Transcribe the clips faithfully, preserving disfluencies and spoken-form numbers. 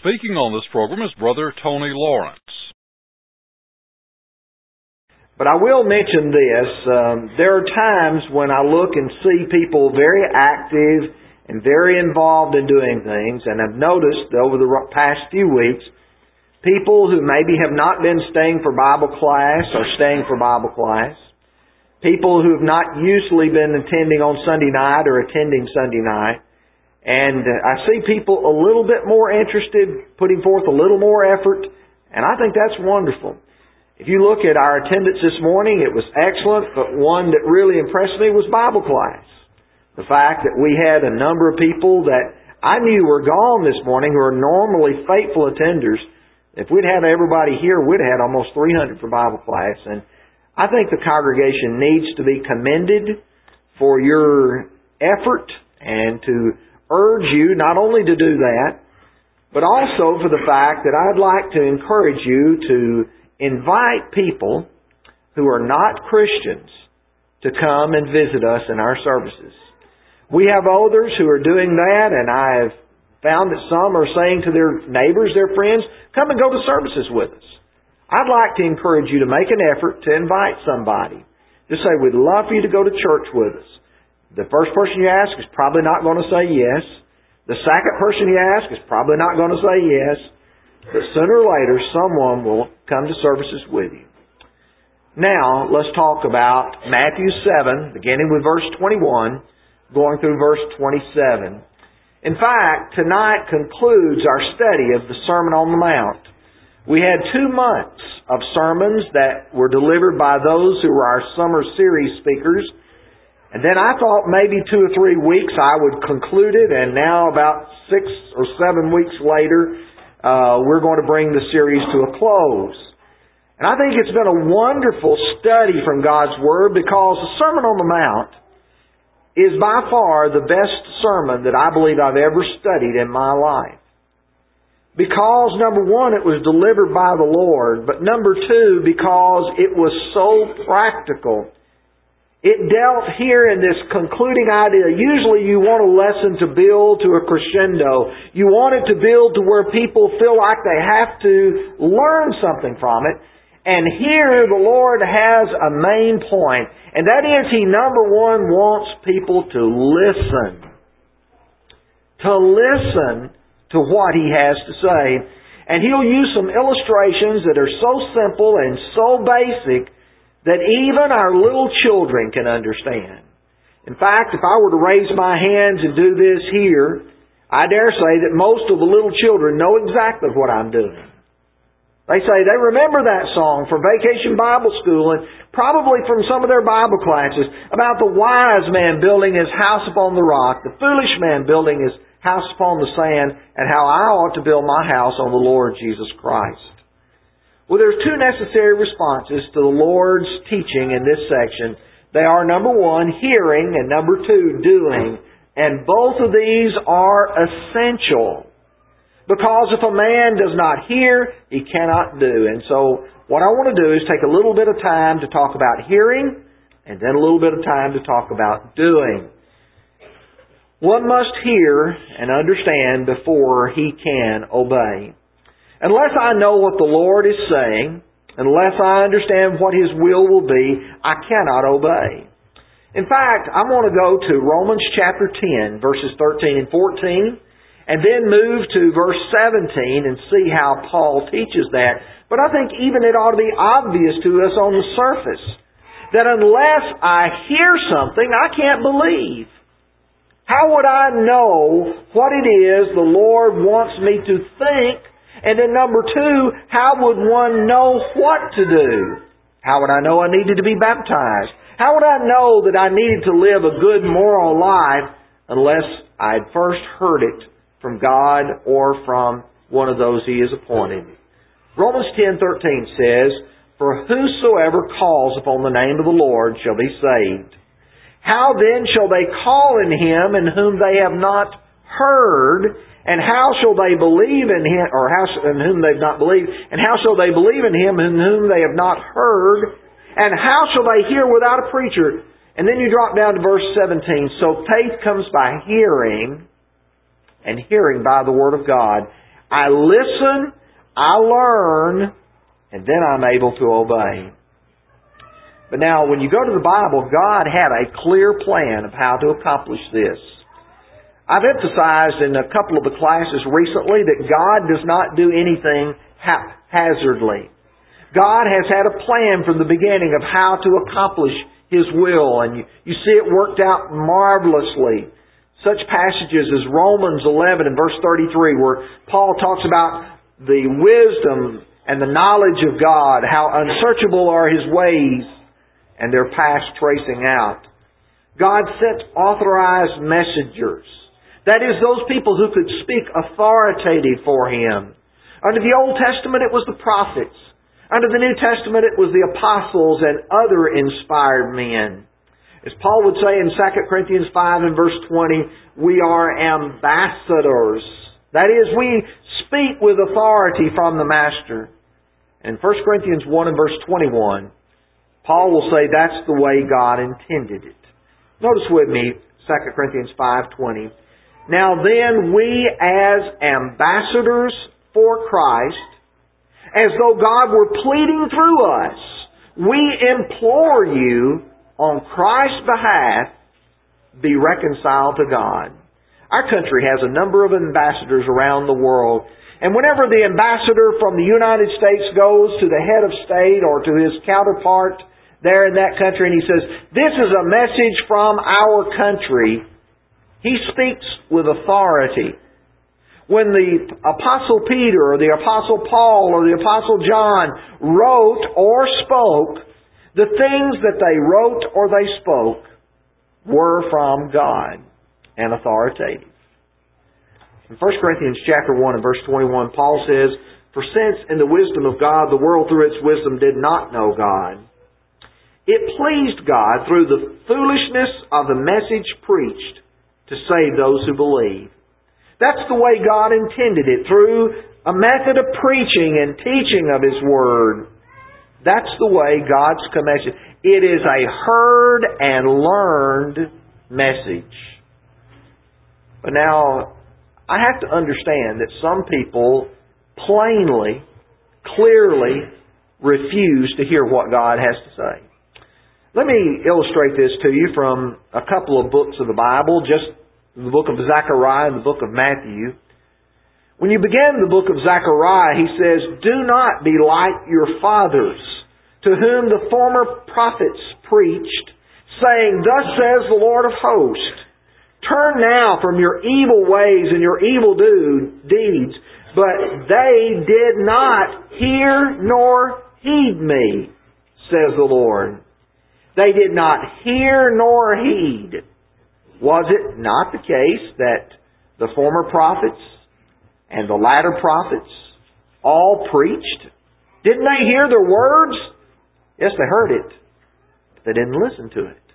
Speaking on this program is Brother Tony Lawrence. But I will mention this. Um, there are times when I look and see people very active and very involved in doing things, and I've noticed over the past few weeks, people who maybe have not been staying for Bible class are staying for Bible class. People who have not usually been attending on Sunday night or attending Sunday night. And I see people a little bit more interested, putting forth a little more effort, and I think that's wonderful. If you look at our attendance this morning, it was excellent, but one that really impressed me was Bible class. The fact that we had a number of people that I knew were gone this morning who are normally faithful attenders. If we'd had everybody here, we'd have had almost three hundred for Bible class. And I think the congregation needs to be commended for your effort and to urge you not only to do that, but also for the fact that I'd like to encourage you to invite people who are not Christians to come and visit us in our services. We have others who are doing that, and I've found that some are saying to their neighbors, their friends, come and go to services with us. I'd like to encourage you to make an effort to invite somebody. Just say, we'd love for you to go to church with us. The first person you ask is probably not going to say yes. The second person you ask is probably not going to say yes. But sooner or later, someone will come to services with you. Now, let's talk about Matthew seven, beginning with verse twenty-one, going through verse twenty-seven. In fact, tonight concludes our study of the Sermon on the Mount. We had two months of sermons that were delivered by those who were our summer series speakers. And then I thought maybe two or three weeks I would conclude it, and now about six or seven weeks later, uh, we're going to bring the series to a close. And I think it's been a wonderful study from God's Word, because the Sermon on the Mount is by far the best sermon that I believe I've ever studied in my life. Because, number one, it was delivered by the Lord, but number two, because it was so practical. It dealt here in this concluding idea. Usually you want a lesson to build to a crescendo. You want it to build to where people feel like they have to learn something from it. And here the Lord has a main point. And that is, He, number one, wants people to listen. To listen to what He has to say. And He'll use some illustrations that are so simple and so basic that even our little children can understand. In fact, if I were to raise my hands and do this here, I dare say that most of the little children know exactly what I'm doing. They say they remember that song from Vacation Bible School and probably from some of their Bible classes about the wise man building his house upon the rock, the foolish man building his house upon the sand, and how I ought to build my house on the Lord Jesus Christ. Well, there's two necessary responses to the Lord's teaching in this section. They are, number one, hearing, and number two, doing. And both of these are essential. Because if a man does not hear, he cannot do. And so what I want to do is take a little bit of time to talk about hearing, and then a little bit of time to talk about doing. One must hear and understand before he can obey. Unless I know what the Lord is saying, unless I understand what His will will be, I cannot obey. In fact, I want to go to Romans chapter ten, verses thirteen and fourteen, and then move to verse seventeen and see how Paul teaches that. But I think even it ought to be obvious to us on the surface that unless I hear something, I can't believe. How would I know what it is the Lord wants me to think? And then number two, how would one know what to do? How would I know I needed to be baptized? How would I know that I needed to live a good moral life unless I'd first heard it from God or from one of those He has appointed? Romans ten thirteen says, "For whosoever calls upon the name of the Lord shall be saved. How then shall they call in Him in whom they have not heard? And how shall they believe in Him, or how in whom they've not believed? And how shall they believe in Him in whom they have not heard? And how shall they hear without a preacher?" And then you drop down to verse seventeen. "So faith comes by hearing, and hearing by the Word of God." I listen, I learn, and then I'm able to obey. But now, when you go to the Bible, God had a clear plan of how to accomplish this. I've emphasized in a couple of the classes recently that God does not do anything haphazardly. God has had a plan from the beginning of how to accomplish His will, and you, you see it worked out marvelously. Such passages as Romans eleven and verse thirty-three, where Paul talks about the wisdom and the knowledge of God, how unsearchable are His ways, and their past tracing out. God sent authorized messengers. That is, those people who could speak authoritative for Him. Under the Old Testament, it was the prophets. Under the New Testament, it was the apostles and other inspired men. As Paul would say in Second Corinthians five and verse twenty, we are ambassadors. That is, we speak with authority from the Master. In First Corinthians one and verse twenty-one, Paul will say that's the way God intended it. Notice with me, Second Corinthians five twenty. Now then, we as ambassadors for Christ, as though God were pleading through us, we implore you on Christ's behalf, be reconciled to God. Our country has a number of ambassadors around the world. And whenever the ambassador from the United States goes to the head of state or to his counterpart there in that country and he says, this is a message from our country, he speaks with authority. When the Apostle Peter or the Apostle Paul or the Apostle John wrote or spoke, the things that they wrote or they spoke were from God and authoritative. In First Corinthians chapter one and verse twenty-one, Paul says, for since in the wisdom of God the world through its wisdom did not know God, it pleased God through the foolishness of the message preached to save those who believe. That's the way God intended it, through a method of preaching and teaching of His Word. That's the way God's commission. It is a heard and learned message. But now, I have to understand that some people plainly, clearly refuse to hear what God has to say. Let me illustrate this to you from a couple of books of the Bible, just the book of Zechariah and the book of Matthew. When you begin the book of Zechariah, he says, do not be like your fathers, to whom the former prophets preached, saying, thus says the Lord of hosts, turn now from your evil ways and your evil do, deeds. But they did not hear nor heed me, says the Lord. They did not hear nor heed. Was it not the case that the former prophets and the latter prophets all preached? Didn't they hear their words? Yes, they heard it. But they didn't listen to it.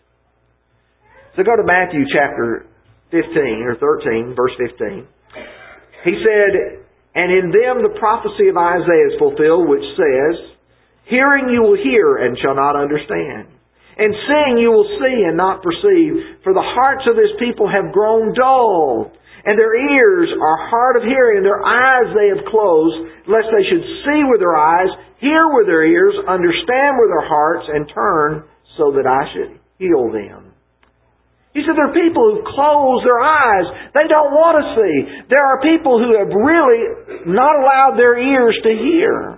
So go to Matthew chapter fifteen or thirteen, verse fifteen. He said, and in them the prophecy of Isaiah is fulfilled, which says, hearing you will hear and shall not understand. And seeing you will see and not perceive, for the hearts of this people have grown dull, and their ears are hard of hearing, and their eyes they have closed, lest they should see with their eyes, hear with their ears, understand with their hearts, and turn, so that I should heal them. He said there are people who close their eyes. They don't want to see. There are people who have really not allowed their ears to hear.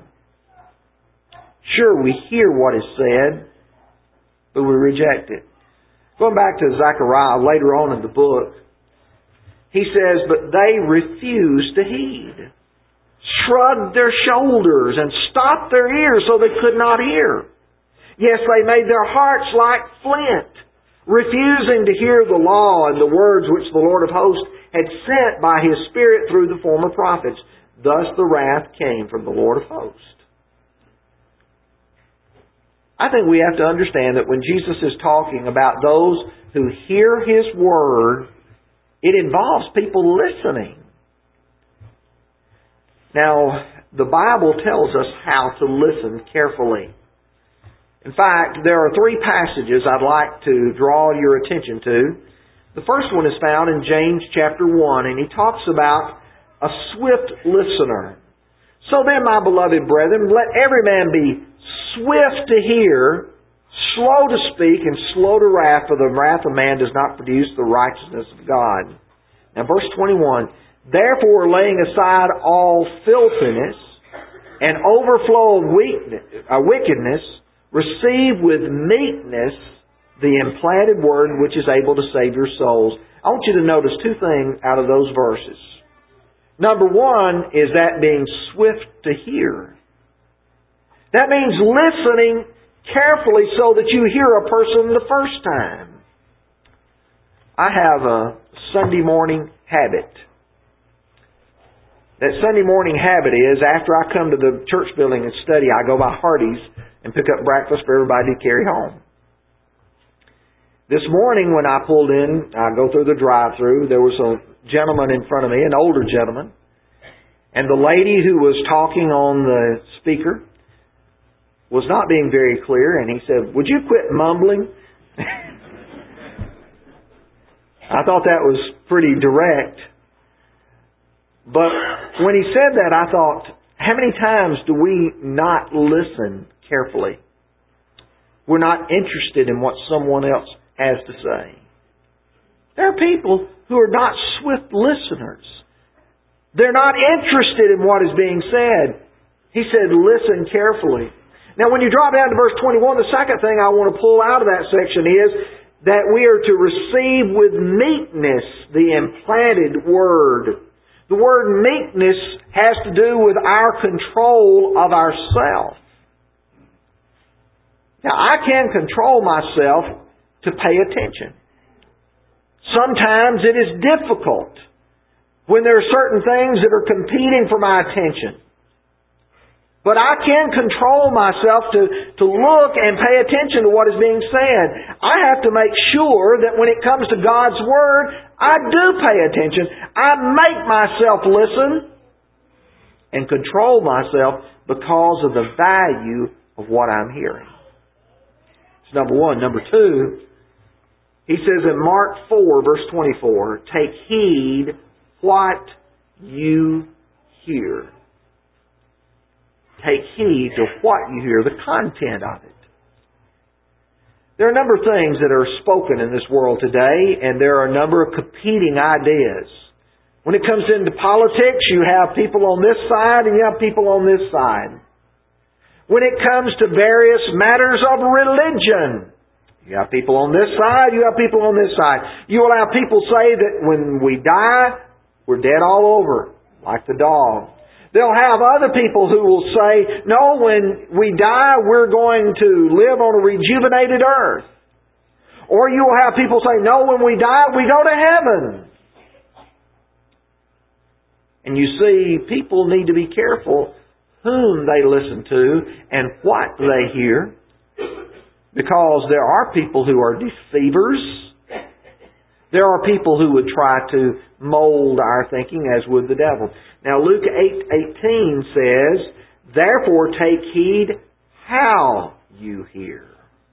Sure, we hear what is said, but we reject it. Going back to Zechariah later on in the book, he says, but they refused to heed, shrugged their shoulders, and stopped their ears so they could not hear. Yes, they made their hearts like flint, refusing to hear the law and the words which the Lord of hosts had sent by His Spirit through the former prophets. Thus the wrath came from the Lord of hosts. I think we have to understand that when Jesus is talking about those who hear His Word, it involves people listening. Now, the Bible tells us how to listen carefully. In fact, there are three passages I'd like to draw your attention to. The first one is found in James chapter one, and he talks about a swift listener. So then, my beloved brethren, let every man be swift to hear, slow to speak, and slow to wrath, for the wrath of man does not produce the righteousness of God. Now verse twenty-one, therefore laying aside all filthiness and overflow of weakness, uh, wickedness, receive with meekness the implanted word which is able to save your souls. I want you to notice two things out of those verses. Number one is that being swift to hear. That means listening carefully so that you hear a person the first time. I have a Sunday morning habit. That Sunday morning habit is after I come to the church building and study, I go by Hardee's and pick up breakfast for everybody to carry home. This morning when I pulled in, I go through the drive-thru, there was a gentleman in front of me, an older gentleman, and the lady who was talking on the speaker was not being very clear, and he said, would you quit mumbling? I thought that was pretty direct. But when he said that, I thought, how many times do we not listen carefully? We're not interested in what someone else has to say. There are people who are not swift listeners. They're not interested in what is being said. He said, listen carefully. Now when you drop down to verse twenty-one, the second thing I want to pull out of that section is that we are to receive with meekness the implanted word. The word meekness has to do with our control of ourself. Now I can control myself to pay attention. Sometimes it is difficult when there are certain things that are competing for my attention. But I can control myself to, to look and pay attention to what is being said. I have to make sure that when it comes to God's Word, I do pay attention. I make myself listen and control myself because of the value of what I'm hearing. It's number one. Number two, he says in Mark four, verse twenty-four, take heed what you hear. Take heed to what you hear, the content of it. There are a number of things that are spoken in this world today, and there are a number of competing ideas. When it comes into politics, you have people on this side and you have people on this side. When it comes to various matters of religion, you have people on this side, you have people on this side. You will have people say that when we die, we're dead all over, like the dog. They'll have other people who will say, no, when we die, we're going to live on a rejuvenated earth. Or you will have people say, no, when we die, we go to heaven. And you see, people need to be careful whom they listen to and what they hear. Because there are people who are deceivers. There are people who would try to mold our thinking as would the devil. Now Luke eight eighteen says, therefore take heed how you hear.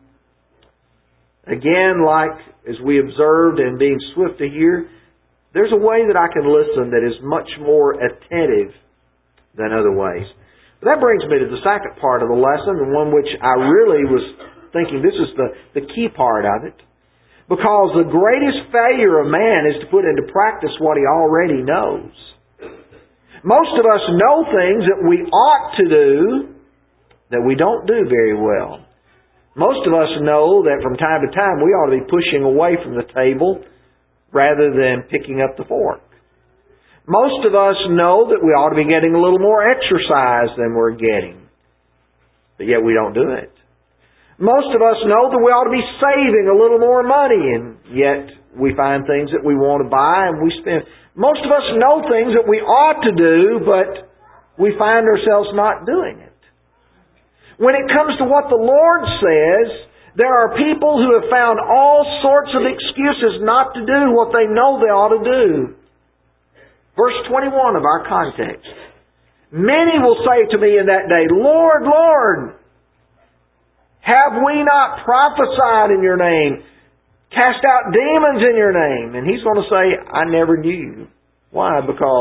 Again, like as we observed in being swift to hear, there's a way that I can listen that is much more attentive than other ways. But that brings me to the second part of the lesson, the one which I really was thinking this is the, the key part of it. Because the greatest failure of man is to put into practice what he already knows. Most of us know things that we ought to do that we don't do very well. Most of us know that from time to time we ought to be pushing away from the table rather than picking up the fork. Most of us know that we ought to be getting a little more exercise than we're getting. But yet we don't do it. Most of us know that we ought to be saving a little more money, and yet we find things that we want to buy and we spend. Most of us know things that we ought to do, but we find ourselves not doing it. When it comes to what the Lord says, there are people who have found all sorts of excuses not to do what they know they ought to do. Verse twenty-one of our context. Many will say to me in that day, Lord, Lord, have we not prophesied in your name, cast out demons in your name? And He's going to say, I never knew you. Why? Because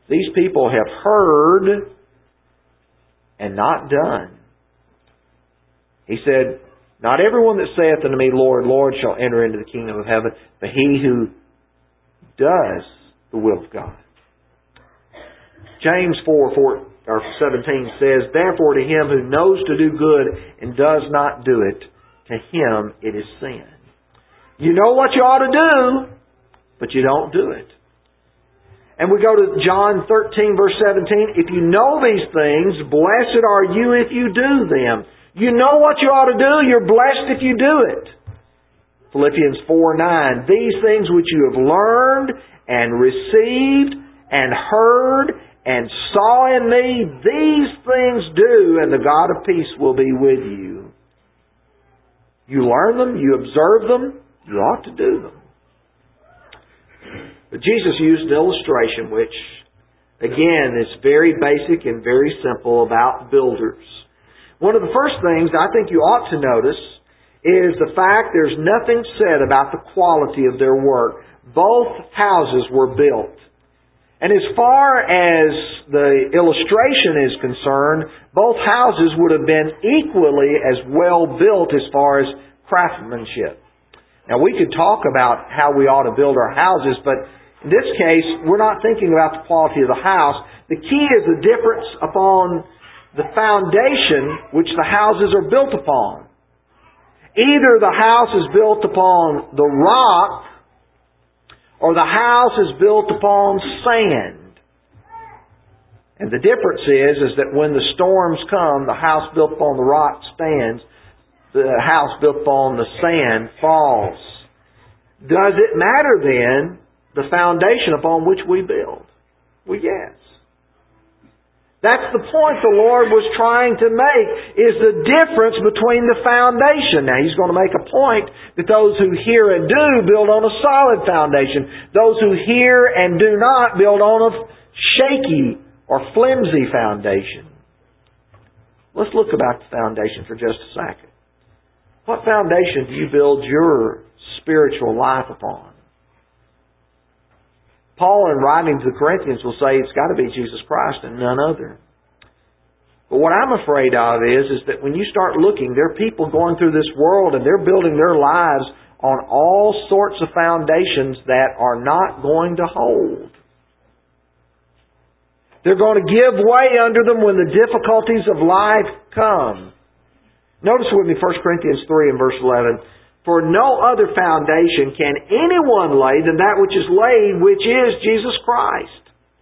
These people have heard and not done. He said, not everyone that saith unto me, Lord, Lord, shall enter into the kingdom of heaven, but he who does the will of God. James four, four or seventeen says, therefore to him who knows to do good and does not do it, to him it is sin. You know what you ought to do, but you don't do it. And we go to John thirteen, verse seventeen. If you know these things, blessed are you if you do them. You know what you ought to do. You're blessed if you do it. Philippians four, nine. These things which you have learned and received and heard and saw in me, these things do, and the God of peace will be with you. You learn them, you observe them, you ought to do them. But Jesus used an illustration which, again, is very basic and very simple about builders. One of the first things I think you ought to notice is the fact there's nothing said about the quality of their work. Both houses were built. And as far as the illustration is concerned, both houses would have been equally as well built as far as craftsmanship. Now we could talk about how we ought to build our houses, but in this case, we're not thinking about the quality of the house. The key is the difference upon the foundation which the houses are built upon. Either the house is built upon the rock, or the house is built upon sand. And the difference is, is that when the storms come, the house built upon the rock stands, the house built upon the sand falls. Does it matter then the foundation upon which we build? Well, yes. That's the point the Lord was trying to make, is the difference between the foundation. Now, He's going to make a point that those who hear and do build on a solid foundation. Those who hear and do not build on a shaky or flimsy foundation. Let's look about the foundation for just a second. What foundation do you build your spiritual life upon? Paul, in writing to the Corinthians, will say it's got to be Jesus Christ and none other. But what I'm afraid of is, is that when you start looking, there are people going through this world and they're building their lives on all sorts of foundations that are not going to hold. They're going to give way under them when the difficulties of life come. Notice with me First Corinthians three and verse eleven. For no other foundation can anyone lay than that which is laid, which is Jesus Christ.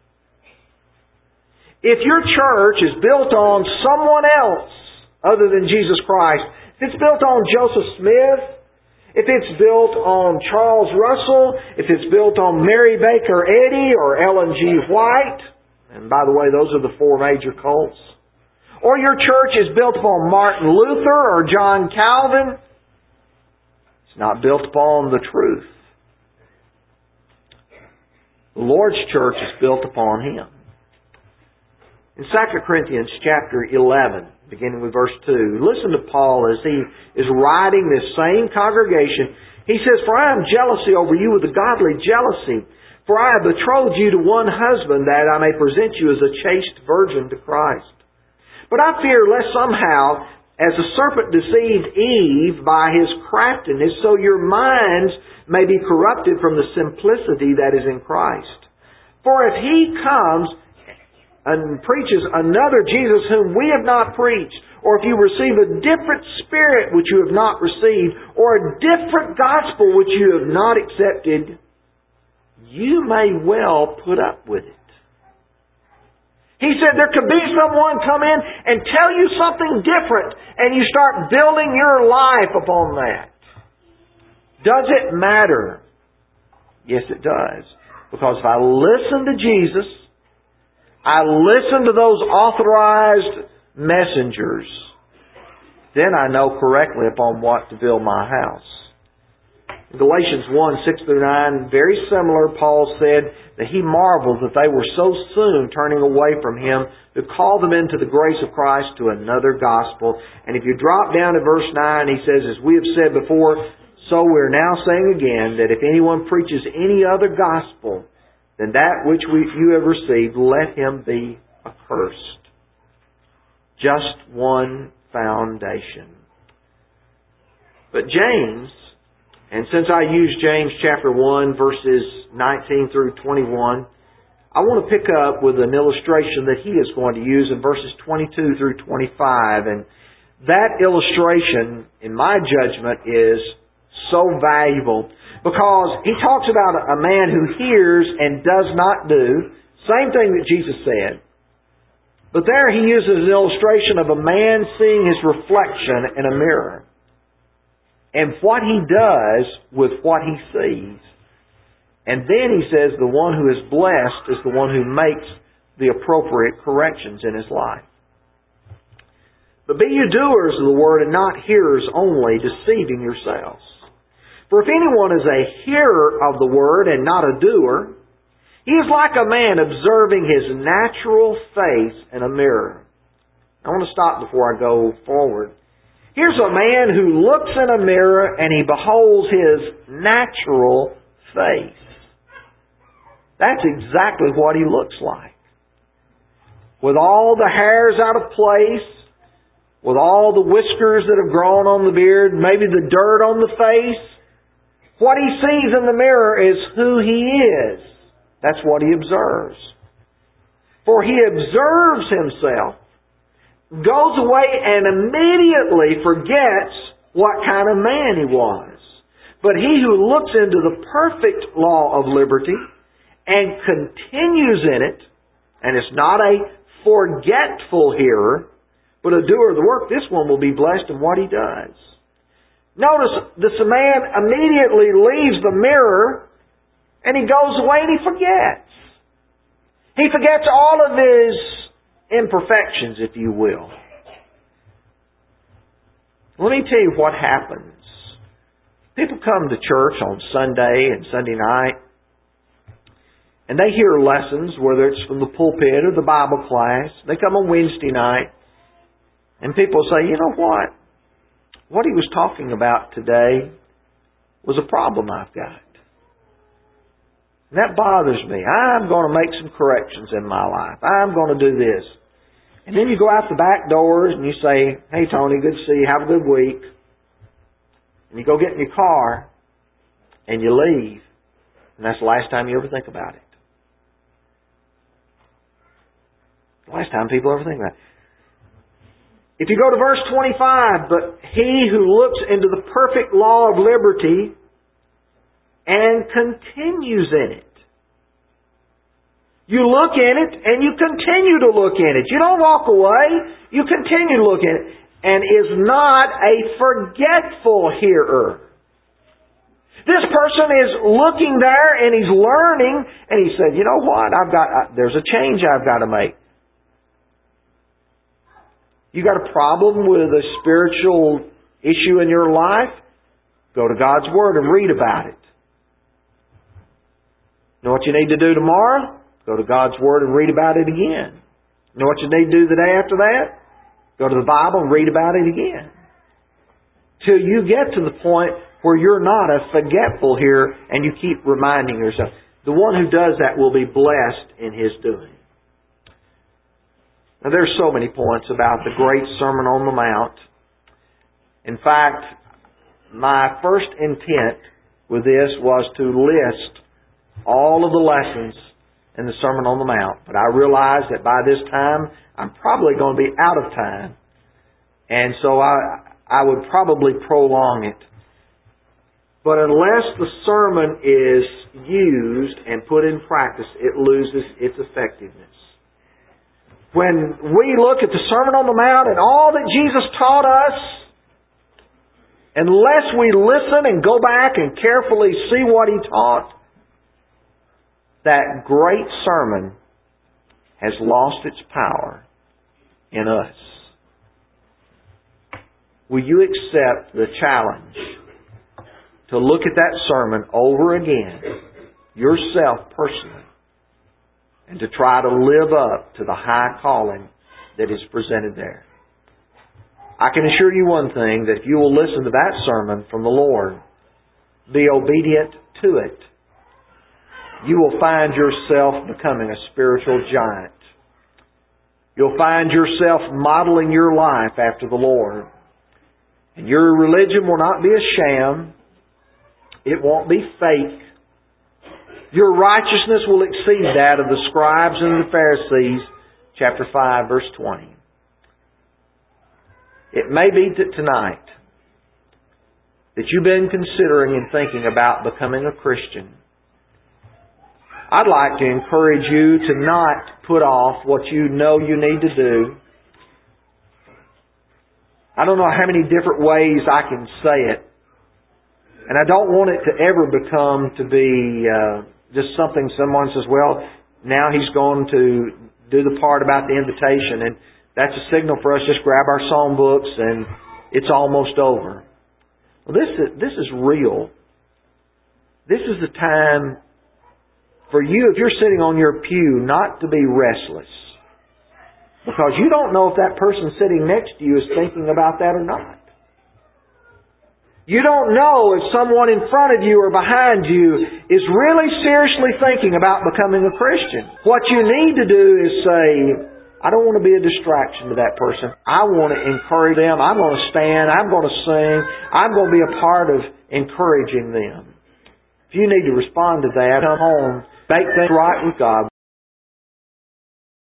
If your church is built on someone else other than Jesus Christ, if it's built on Joseph Smith, if it's built on Charles Russell, if it's built on Mary Baker Eddy or Ellen G. White, and by the way, those are the four major cults, or your church is built upon Martin Luther or John Calvin, it's not built upon the truth. The Lord's church is built upon Him. In Second Corinthians chapter eleven, beginning with verse two, listen to Paul as he is writing this same congregation. He says, For I am jealousy over you with a godly jealousy. For I have betrothed you to one husband, that I may present you as a chaste virgin to Christ. But I fear lest somehow, as the serpent deceived Eve by his craftiness, so your minds may be corrupted from the simplicity that is in Christ. For if he comes and preaches another Jesus whom we have not preached, or if you receive a different spirit which you have not received, or a different gospel which you have not accepted, you may well put up with it. He said there could be someone come in and tell you something different, and you start building your life upon that. Does it matter? Yes, it does. Because if I listen to Jesus, I listen to those authorized messengers, then I know correctly upon what to build my house. In Galatians one, six through nine, very similar, Paul said that he marveled that they were so soon turning away from Him to call them into the grace of Christ to another gospel. And if you drop down to verse nine, he says, as we have said before, so we're now saying again, that if anyone preaches any other gospel then that which we, you have received, let him be accursed. Just one foundation. But James, and since I used James chapter one, verses nineteen through twenty-one, I want to pick up with an illustration that he is going to use in verses twenty-two through twenty-five. And that illustration, in my judgment, is so valuable because he talks about a man who hears and does not do. Same thing that Jesus said. But there he uses an illustration of a man seeing his reflection in a mirror. And what he does with what he sees. And then he says the one who is blessed is the one who makes the appropriate corrections in his life. But be you doers of the word and not hearers only, deceiving yourselves. For if anyone is a hearer of the word and not a doer, he is like a man observing his natural face in a mirror. I want to stop before I go forward. Here's a man who looks in a mirror and he beholds his natural face. That's exactly what he looks like. With all the hairs out of place, with all the whiskers that have grown on the beard, maybe the dirt on the face, what he sees in the mirror is who he is. That's what he observes. For he observes himself, goes away and immediately forgets what kind of man he was. But he who looks into the perfect law of liberty and continues in it, and is not a forgetful hearer, but a doer of the work, this one will be blessed in what he does. Notice, this man immediately leaves the mirror and he goes away and he forgets. He forgets all of his imperfections, if you will. Let me tell you what happens. People come to church on Sunday and Sunday night, and they hear lessons, whether it's from the pulpit or the Bible class. They come on Wednesday night, and people say, you know what? What he was talking about today was a problem I've got. And that bothers me. I'm going to make some corrections in my life. I'm going to do this. And then you go out the back doors and you say, hey Tony, good to see you. Have a good week. And you go get in your car and you leave. And that's the last time you ever think about it. The last time people ever think about it. If you go to verse twenty-five, but he who looks into the perfect law of liberty and continues in it. You look in it and you continue to look in it. You don't walk away. You continue to look in it. And is not a forgetful hearer. This person is looking there and he's learning and he said, you know what? I've got, uh, there's a change I've got to make. You got a problem with a spiritual issue in your life? Go to God's Word and read about it. Know what you need to do tomorrow? Go to God's Word and read about it again. Know what you need to do the day after that? Go to the Bible and read about it again. Till you get to the point where you're not a forgetful hearer and you keep reminding yourself. The one who does that will be blessed in his doing. Now there's so many points about the great Sermon on the Mount. In fact, my first intent with this was to list all of the lessons in the Sermon on the Mount. But I realized that by this time, I'm probably going to be out of time. And so I, I would probably prolong it. But unless the sermon is used and put in practice, it loses its effectiveness. When we look at the Sermon on the Mount and all that Jesus taught us, unless we listen and go back and carefully see what He taught, that great sermon has lost its power in us. Will you accept the challenge to look at that sermon over again, yourself personally, and to try to live up to the high calling that is presented there? I can assure you one thing, that if you will listen to that sermon from the Lord, be obedient to it, you will find yourself becoming a spiritual giant. You'll find yourself modeling your life after the Lord. And your religion will not be a sham. It won't be fake. Your righteousness will exceed that of the scribes and the Pharisees. Chapter five, verse twenty. It may be that tonight that you've been considering and thinking about becoming a Christian. I'd like to encourage you to not put off what you know you need to do. I don't know how many different ways I can say it. And I don't want it to ever become to be uh, just something someone says, well, now he's going to do the part about the invitation, and that's a signal for us just grab our song books and it's almost over. Well, this is, this is real. This is the time for you, if you're sitting on your pew, not to be restless. Because you don't know if that person sitting next to you is thinking about that or not. You don't know if someone in front of you or behind you is really seriously thinking about becoming a Christian. What you need to do is say, I don't want to be a distraction to that person. I want to encourage them. I'm going to stand. I'm going to sing. I'm going to be a part of encouraging them. If you need to respond to that, come home, make things right with God.